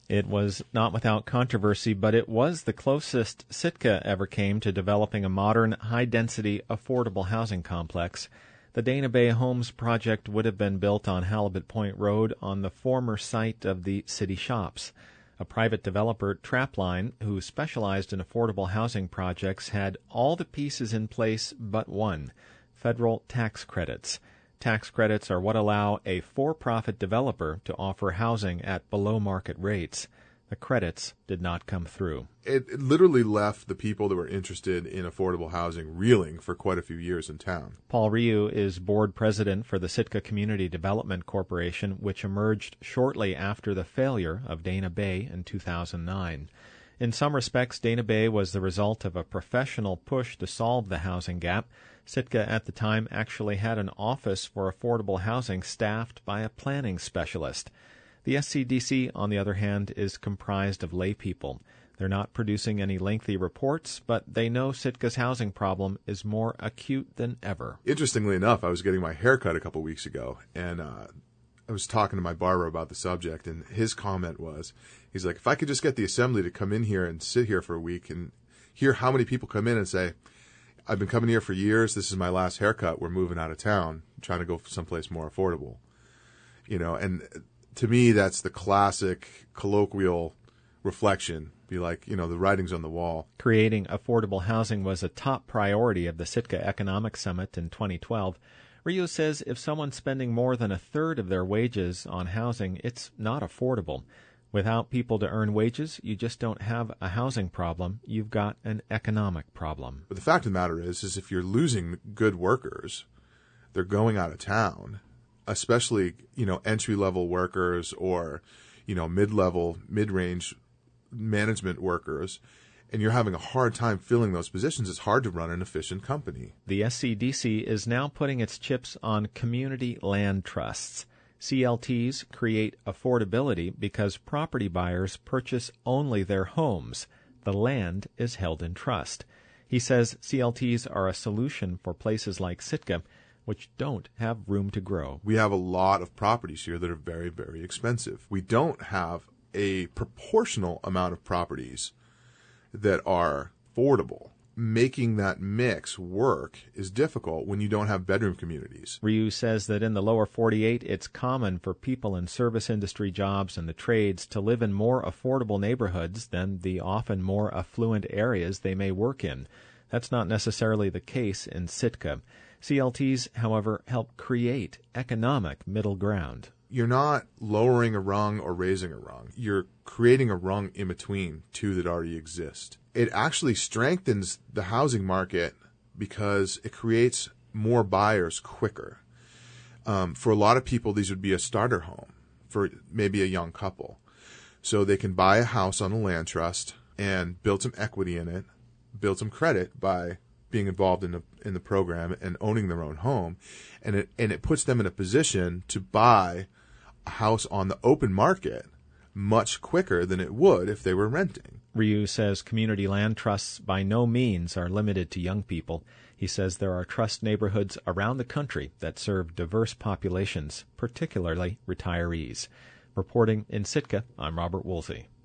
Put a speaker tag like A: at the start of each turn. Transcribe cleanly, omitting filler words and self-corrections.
A: It was not without controversy, but it was the closest Sitka ever came to developing a modern, high-density, affordable housing complex. The Dana Bay Homes project would have been built on Halibut Point Road on the former site of the city shops. A private developer, Trapline, who specialized in affordable housing projects, had all the pieces in place but one: federal tax credits. Tax credits are what allow a for-profit developer to offer housing at below-market rates. The credits did not come through.
B: It literally left the people that were interested in affordable housing reeling for quite a few years in town.
A: Paul Ryu is board president for the Sitka Community Development Corporation, which emerged shortly after the failure of Dana Bay in 2009. In some respects, Dana Bay was the result of a professional push to solve the housing gap. Sitka at the time actually had an office for affordable housing staffed by a planning specialist. The SCDC, on the other hand, is comprised of lay people. They're not producing any lengthy reports, but they know Sitka's housing problem is more acute than ever.
B: Interestingly enough, I was getting my hair cut a couple weeks ago, and I was talking to my barber about the subject, and his comment was, he's like, if I could just get the assembly to come in here and sit here for a week and hear how many people come in and say, I've been coming here for years, this is my last haircut, we're moving out of town, I'm trying to go someplace more affordable. And to me, that's the classic colloquial reflection. Be like, the writing's on the wall.
A: Creating affordable housing was a top priority of the Sitka Economic Summit in 2012. Ryu says if someone's spending more than a third of their wages on housing, it's not affordable. Without people to earn wages, you just don't have a housing problem. You've got an economic problem.
B: But the fact of the matter is if you're losing good workers, they're going out of town, especially, entry-level workers or, mid-level, mid-range management workers, and you're having a hard time filling those positions. It's hard to run an efficient company.
A: The SCDC is now putting its chips on community land trusts. CLTs create affordability because property buyers purchase only their homes. The land is held in trust. He says CLTs are a solution for places like Sitka, which don't have room to grow.
B: We have a lot of properties here that are very, very expensive. We don't have a proportional amount of properties that are affordable. Making that mix work is difficult when you don't have bedroom communities.
A: Ryu says that in the lower 48, it's common for people in service industry jobs and the trades to live in more affordable neighborhoods than the often more affluent areas they may work in. That's not necessarily the case in Sitka. CLTs, however, help create economic middle ground.
B: You're not lowering a rung or raising a rung. You're creating a rung in between two that already exist. It actually strengthens the housing market because it creates more buyers quicker. For a lot of people, these would be a starter home for maybe a young couple. So they can buy a house on a land trust and build some equity in it, build some credit by being involved in the program and owning their own home, and it puts them in a position to buy a house on the open market much quicker than it would if they were renting.
A: Ryu says community land trusts by no means are limited to young people. He says there are trust neighborhoods around the country that serve diverse populations, particularly retirees. Reporting in Sitka, I'm Robert Woolsey.